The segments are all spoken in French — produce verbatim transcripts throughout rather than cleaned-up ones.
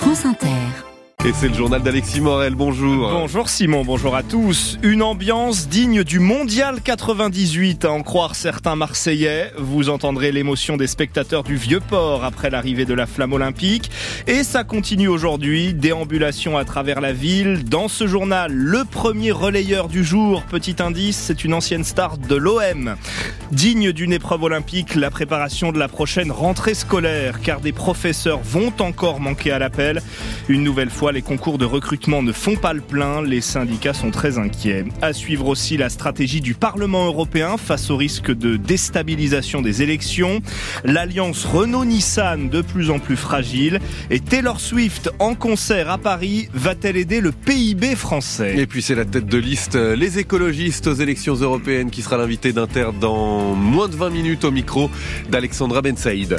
France Inter. Et c'est le journal d'Alexis Morel, bonjour. Bonjour Simon, bonjour à tous. Une ambiance digne du Mondial quatre-vingt-dix-huit, à en croire certains Marseillais. Vous entendrez l'émotion des spectateurs du Vieux-Port après l'arrivée de la flamme olympique. Et ça continue aujourd'hui, déambulation à travers la ville. Dans ce journal, le premier relayeur du jour, petit indice, c'est une ancienne star de l'O M. Digne d'une épreuve olympique, la préparation de la prochaine rentrée scolaire, car des professeurs vont encore manquer à l'appel. Une nouvelle fois, les concours de recrutement ne font pas le plein, les syndicats sont très inquiets. À suivre aussi la stratégie du Parlement européen face au risque de déstabilisation des élections, l'alliance Renault-Nissan de plus en plus fragile, et Taylor Swift en concert à Paris va-t-elle aider le P I B français ? Et puis c'est la tête de liste, les écologistes aux élections européennes, qui sera l'invité d'Inter dans moins de vingt minutes au micro d'Alexandra Ben Saïd.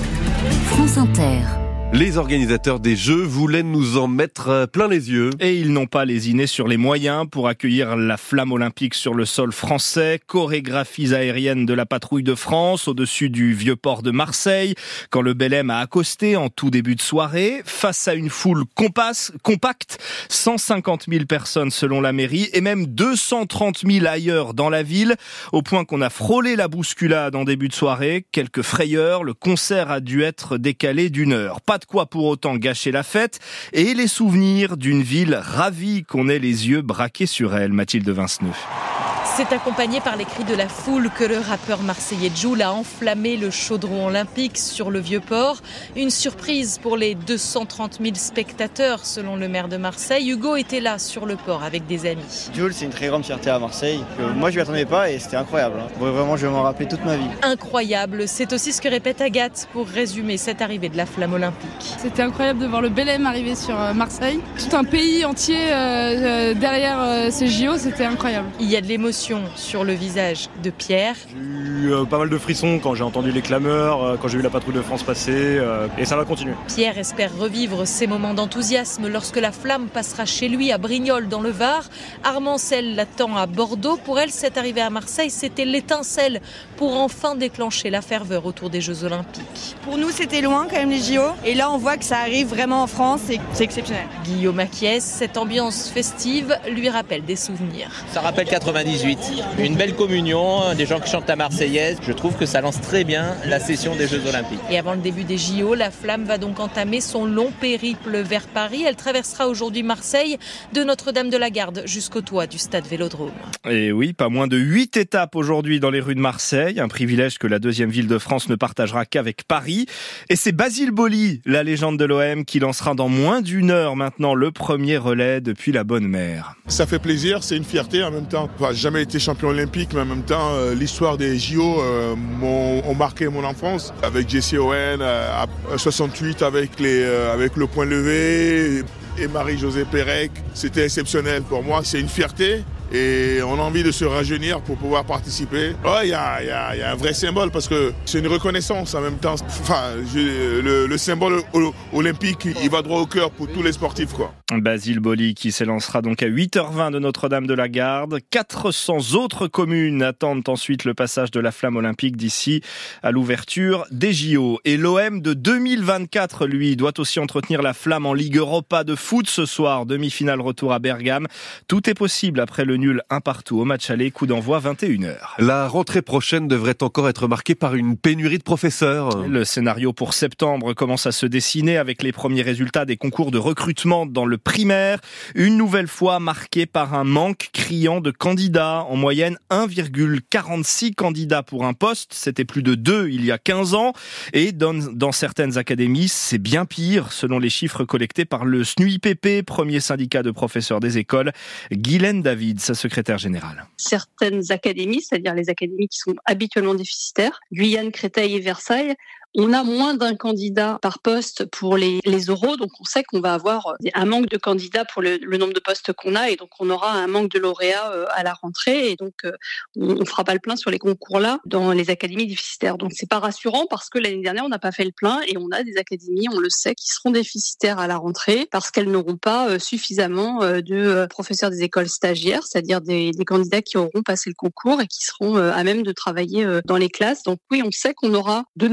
France Inter. Les organisateurs des Jeux voulaient nous en mettre plein les yeux. Et ils n'ont pas lésiné sur les moyens pour accueillir la flamme olympique sur le sol français. Chorégraphies aériennes de la patrouille de France au-dessus du vieux port de Marseille, quand le Belém a accosté en tout début de soirée, face à une foule compasse, compacte, cent cinquante mille personnes selon la mairie, et même deux cent trente mille ailleurs dans la ville, au point qu'on a frôlé la bousculade en début de soirée. Quelques frayeurs, le concert a dû être décalé d'une heure. Pas de quoi pour autant gâcher la fête et les souvenirs d'une ville ravie qu'on ait les yeux braqués sur elle. Mathilde Vinceneux. C'est accompagné par les cris de la foule que le rappeur marseillais Jul a enflammé le chaudron olympique sur le Vieux-Port. Une surprise pour les deux cent trente mille spectateurs, selon le maire de Marseille. Hugo était là sur le port avec des amis. Jul, c'est une très grande fierté à Marseille. Moi, je ne m'y attendais pas et c'était incroyable. Vraiment, je vais m'en rappeler toute ma vie. Incroyable, c'est aussi ce que répète Agathe pour résumer cette arrivée de la flamme olympique. C'était incroyable de voir le Belém arriver sur Marseille. Tout un pays entier euh, derrière euh, ces J O, c'était incroyable. Il y a de l'émotion sur le visage de Pierre. J'ai eu euh, pas mal de frissons quand j'ai entendu les clameurs, euh, quand j'ai vu la patrouille de France passer, euh, et ça va continuer. Pierre espère revivre ces moments d'enthousiasme lorsque la flamme passera chez lui à Brignoles dans le Var. Armancel l'attend à Bordeaux. Pour elle, cette arrivée à Marseille, c'était l'étincelle pour enfin déclencher la ferveur autour des Jeux Olympiques. Pour nous, c'était loin quand même les J O, et là on voit que ça arrive vraiment en France et c'est exceptionnel. Guillaume Acquiès, cette ambiance festive lui rappelle des souvenirs. Ça rappelle quatre-vingt-dix-huit. Une belle communion, des gens qui chantent la Marseillaise. Je trouve que ça lance très bien la session des Jeux Olympiques. Et avant le début des J O, la flamme va donc entamer son long périple vers Paris. Elle traversera aujourd'hui Marseille, de Notre-Dame-de-la-Garde jusqu'au toit du stade Vélodrome. Et oui, pas moins de huit étapes aujourd'hui dans les rues de Marseille. Un privilège que la deuxième ville de France ne partagera qu'avec Paris. Et c'est Basile Boli, la légende de l'O M, qui lancera dans moins d'une heure maintenant le premier relais depuis la Bonne Mère. Ça fait plaisir, c'est une fierté en même temps. Enfin, j'ai jamais été champion olympique, mais en même temps, euh, l'histoire des J O euh, m'ont, ont marqué mon enfance. Avec Jesse Owen, euh, à soixante-huit, avec, les, euh, avec le point levé, et Marie-Josée Pérec. C'était exceptionnel pour moi, c'est une fierté. Et on a envie de se rajeunir pour pouvoir participer. Il ouais, y, a, y, a, y a un vrai symbole parce que c'est une reconnaissance en même temps. Enfin, je, le, le symbole olympique, il va droit au cœur pour tous les sportifs, quoi. Basile Boli qui s'élancera donc à huit heures vingt de Notre-Dame-de-la-Garde. quatre cents autres communes attendent ensuite le passage de la flamme olympique d'ici à l'ouverture des J O. Et l'O M de deux mille vingt-quatre, lui, doit aussi entretenir la flamme en Ligue Europa de foot ce soir. Demi-finale retour à Bergame. Tout est possible après le nul un partout au match aller, coup d'envoi vingt et une heures. La rentrée prochaine devrait encore être marquée par une pénurie de professeurs. Le scénario pour septembre commence à se dessiner avec les premiers résultats des concours de recrutement dans le primaire. Une nouvelle fois marqué par un manque criant de candidats. En moyenne, un virgule quarante-six candidats pour un poste. C'était plus de deux il y a quinze ans. Et dans, dans certaines académies, c'est bien pire, selon les chiffres collectés par le S N U I P P, premier syndicat de professeurs des écoles. Guylaine David, sa secrétaire générale. Certaines académies, c'est-à-dire les académies qui sont habituellement déficitaires, Guyane, Créteil et Versailles, on a moins d'un candidat par poste pour les, les oraux, donc on sait qu'on va avoir un manque de candidats pour le, le nombre de postes qu'on a, et donc on aura un manque de lauréats à la rentrée, et donc on ne fera pas le plein sur les concours-là dans les académies déficitaires. Donc c'est pas rassurant parce que l'année dernière on n'a pas fait le plein, et on a des académies, on le sait, qui seront déficitaires à la rentrée parce qu'elles n'auront pas suffisamment de professeurs des écoles stagiaires, c'est-à-dire des, des candidats qui auront passé le concours et qui seront à même de travailler dans les classes. Donc oui, on sait qu'on aura de nouveaux recours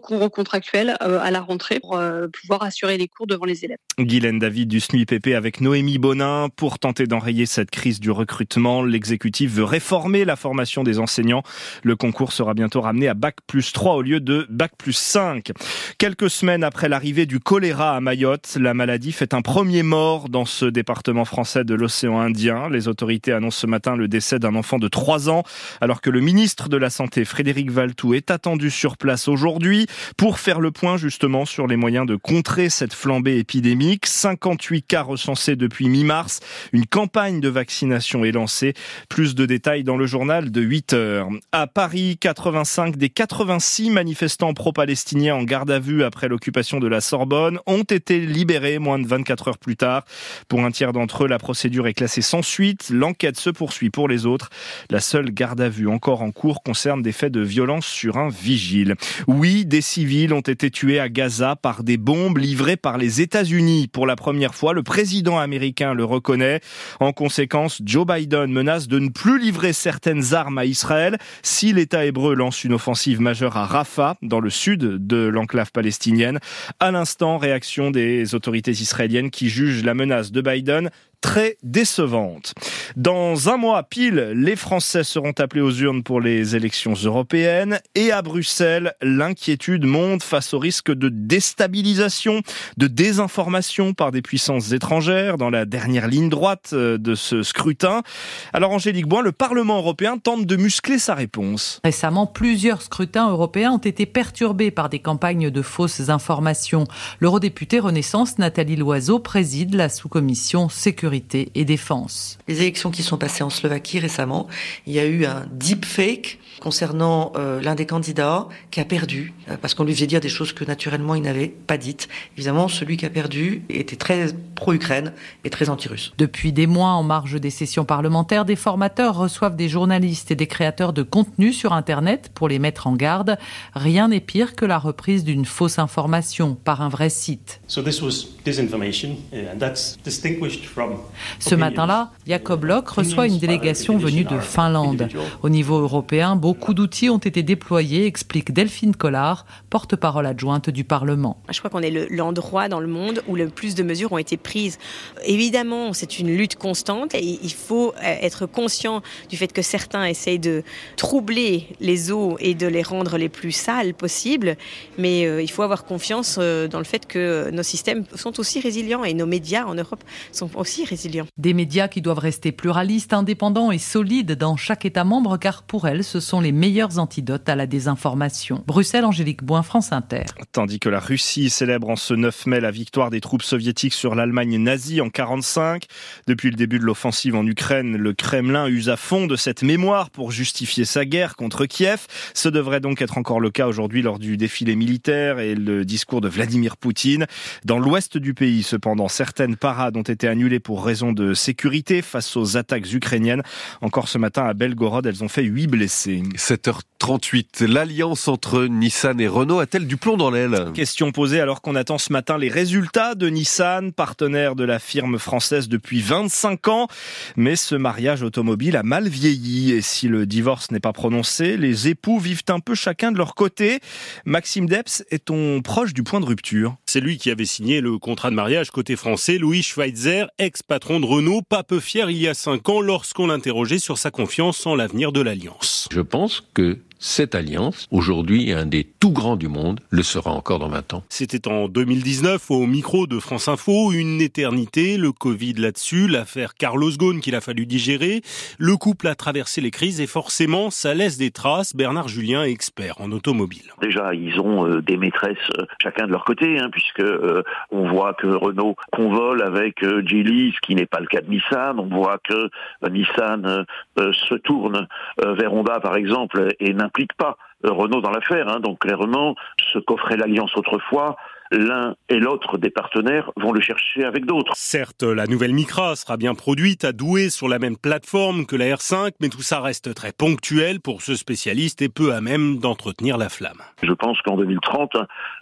recours contractuel à la rentrée pour pouvoir assurer les cours devant les élèves. Guylaine David du S N U I P P avec Noémie Bonin. Pour tenter d'enrayer cette crise du recrutement, l'exécutif veut réformer la formation des enseignants. Le concours sera bientôt ramené à bac plus trois au lieu de bac plus cinq. Quelques semaines après l'arrivée du choléra à Mayotte, la maladie fait un premier mort dans ce département français de l'océan Indien. Les autorités annoncent ce matin le décès d'un enfant de trois ans, alors que le ministre de la Santé, Frédéric Valletoux, est attendu sur place aujourd'hui pour faire le point justement sur les moyens de contrer cette flambée épidémique. cinquante-huit cas recensés depuis mi-mars. Une campagne de vaccination est lancée. Plus de détails dans le journal de huit heures. À Paris, quatre-vingt-cinq des quatre-vingt-six manifestants pro-palestiniens en garde à vue après l'occupation de la Sorbonne ont été libérés moins de vingt-quatre heures plus tard. Pour un tiers d'entre eux, la procédure est classée sans suite. L'enquête se poursuit pour les autres. La seule garde à vue encore en cours concerne des faits de violence sur un vigile. Oui, des civils ont été tués à Gaza par des bombes livrées par les États-Unis. Pour la première fois, le président américain le reconnaît. En conséquence, Joe Biden menace de ne plus livrer certaines armes à Israël si l'État hébreu lance une offensive majeure à Rafah, dans le sud de l'enclave palestinienne. À l'instant, réaction des autorités israéliennes qui jugent la menace de Biden très décevante. Dans un mois pile, les Français seront appelés aux urnes pour les élections européennes. Et à Bruxelles, l'inquiétude monte face au risque de déstabilisation, de désinformation par des puissances étrangères dans la dernière ligne droite de ce scrutin. Alors Angélique Boin, le Parlement européen tente de muscler sa réponse. Récemment, plusieurs scrutins européens ont été perturbés par des campagnes de fausses informations. L'eurodéputée Renaissance Nathalie Loiseau préside la sous-commission sécurité et défense. Les élections qui sont passées en Slovaquie récemment, il y a eu un deepfake concernant euh, l'un des candidats qui a perdu, euh, parce qu'on lui faisait dire des choses que naturellement il n'avait pas dites. Évidemment, celui qui a perdu était très pro-Ukraine et très anti-russe. Depuis des mois, en marge des sessions parlementaires, des formateurs reçoivent des journalistes et des créateurs de contenu sur Internet pour les mettre en garde. Rien n'est pire que la reprise d'une fausse information par un vrai site. So this was disinformation, and that's distinguished from... Ce matin-là, Jacob Locke reçoit une délégation venue de Finlande. Au niveau européen, beaucoup d'outils ont été déployés, explique Delphine Collard, porte-parole adjointe du Parlement. Je crois qu'on est le, l'endroit dans le monde où le plus de mesures ont été prises. Évidemment, c'est une lutte constante et il faut être conscient du fait que certains essayent de troubler les eaux et de les rendre les plus sales possibles, mais euh, il faut avoir confiance euh, dans le fait que nos systèmes sont aussi résilients et nos médias en Europe sont aussi résilients. Des médias qui doivent rester pluralistes, indépendants et solides dans chaque État membre, car pour elles, ce sont les meilleurs antidotes à la désinformation. Bruxelles, Angélique Boin, France Inter. Tandis que la Russie célèbre en ce neuf mai la victoire des troupes soviétiques sur l'Allemagne nazie en quarante-cinq. Depuis le début de l'offensive en Ukraine, le Kremlin use à fond de cette mémoire pour justifier sa guerre contre Kiev. Ce devrait donc être encore le cas aujourd'hui lors du défilé militaire et le discours de Vladimir Poutine. Dans l'ouest du pays, cependant, certaines parades ont été annulées pour raison de sécurité face aux attaques ukrainiennes. Encore ce matin à Belgorod, elles ont fait huit blessés. sept heures trente-huit, l'alliance entre Nissan et Renault a-t-elle du plomb dans l'aile ? Question posée alors qu'on attend ce matin les résultats de Nissan, partenaire de la firme française depuis vingt-cinq ans. Mais ce mariage automobile a mal vieilli et si le divorce n'est pas prononcé, les époux vivent un peu chacun de leur côté. Maxime Depps, est-on proche du point de rupture ? C'est lui qui avait signé le contrat de mariage côté français. Louis Schweitzer, ex-patron de Renault, pas peu fier il y a cinq ans lorsqu'on l'interrogeait sur sa confiance en l'avenir de l'Alliance. Je pense que cette alliance, aujourd'hui un des tout grands du monde, le sera encore dans vingt ans. C'était en deux mille dix-neuf, au micro de France Info, une éternité, le Covid là-dessus, l'affaire Carlos Ghosn qu'il a fallu digérer. Le couple a traversé les crises et forcément, ça laisse des traces. Bernard Julien, expert en automobile. Déjà, ils ont euh, des maîtresses euh, chacun de leur côté, hein, puisque euh, on voit que Renault convole avec euh, Geely, ce qui n'est pas le cas de Nissan. On voit que euh, Nissan euh, euh, se tourne euh, vers Honda, par exemple, et n'implique pas Renault dans l'affaire, hein. Donc clairement, ce qu'offrait l'Alliance autrefois l'un et l'autre des partenaires vont le chercher avec d'autres. Certes, la nouvelle Micra sera bien produite à Douai sur la même plateforme que la R cinq, mais tout ça reste très ponctuel pour ce spécialiste et peu à même d'entretenir la flamme. Je pense qu'en deux mille trente,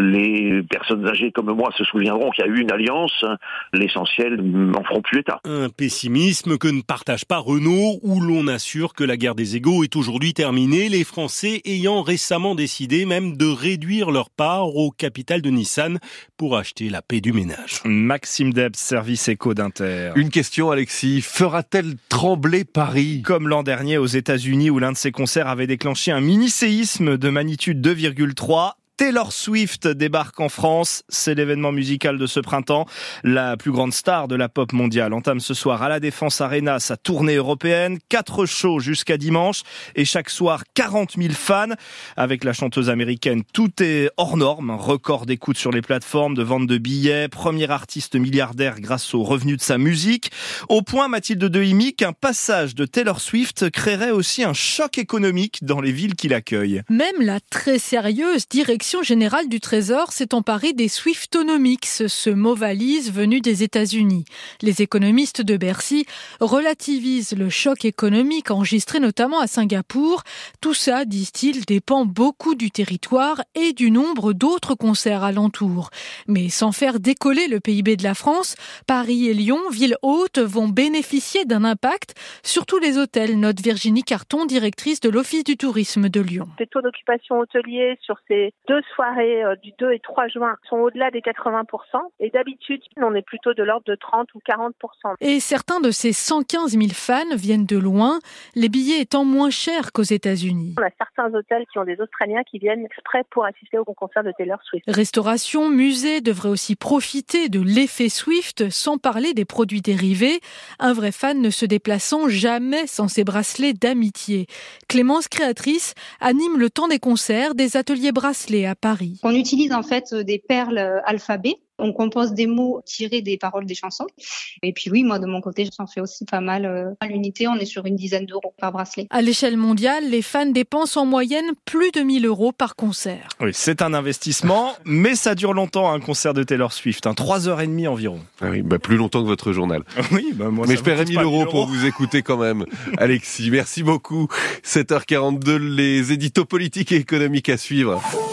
les personnes âgées comme moi se souviendront qu'il y a eu une alliance. L'essentiel n'en feront plus état. Un pessimisme que ne partage pas Renault, où l'on assure que la guerre des égos est aujourd'hui terminée, les Français ayant récemment décidé même de réduire leur part au capital de Nissan pour acheter la paix du ménage. Maxime Debs, service éco d'Inter. Une question, Alexis. Fera-t-elle trembler Paris ? Comme l'an dernier aux États-Unis où l'un de ses concerts avait déclenché un mini-séisme de magnitude deux virgule trois. Taylor Swift débarque en France, c'est l'événement musical de ce printemps. La plus grande star de la pop mondiale entame ce soir à la Défense Arena sa tournée européenne. Quatre shows jusqu'à dimanche et chaque soir quarante mille fans. Avec la chanteuse américaine, tout est hors norme. Un record d'écoute sur les plateformes, de vente de billets. Premier artiste milliardaire grâce aux revenus de sa musique. Au point, Mathilde Dehimi, qu'un passage de Taylor Swift créerait aussi un choc économique dans les villes qui l'accueillent. Même la très sérieuse direction générale du Trésor s'est emparée des Swiftonomics, ce mot valise venu des États-Unis. Les économistes de Bercy relativisent le choc économique enregistré notamment à Singapour. Tout ça, disent-ils, dépend beaucoup du territoire et du nombre d'autres concerts alentours. Mais sans faire décoller le P I B de la France, Paris et Lyon, villes hautes, vont bénéficier d'un impact sur tous les hôtels, note Virginie Carton, directrice de l'Office du tourisme de Lyon. Les taux d'occupation hôteliers sur ces deux soirées euh, du deux et trois juin sont au-delà des quatre-vingts pour cent et d'habitude on est plutôt de l'ordre de trente ou quarante pour cent. Et certains de ces cent quinze mille fans viennent de loin, les billets étant moins chers qu'aux États-Unis. On a certains hôtels qui ont des Australiens qui viennent exprès pour assister au concert de Taylor Swift. Restauration, musée devraient aussi profiter de l'effet Swift, sans parler des produits dérivés. Un vrai fan ne se déplaçant jamais sans ses bracelets d'amitié. Clémence, créatrice, anime le temps des concerts des ateliers bracelets à Paris. On utilise en fait des perles alphabet. On compose des mots tirés des paroles des chansons. Et puis oui, moi de mon côté, j'en fais aussi pas mal. À l'unité, on est sur une dizaine d'euros par bracelet. À l'échelle mondiale, les fans dépensent en moyenne plus de mille euros par concert. Oui, c'est un investissement, mais ça dure longtemps un concert de Taylor Swift, hein, trois heures trente environ. Ah oui, bah plus longtemps que votre journal. Oui, bah moi, mais je paierais mille euros pour vous écouter quand même. Alexis, merci beaucoup. sept heures quarante-deux, les éditos politiques et économiques à suivre.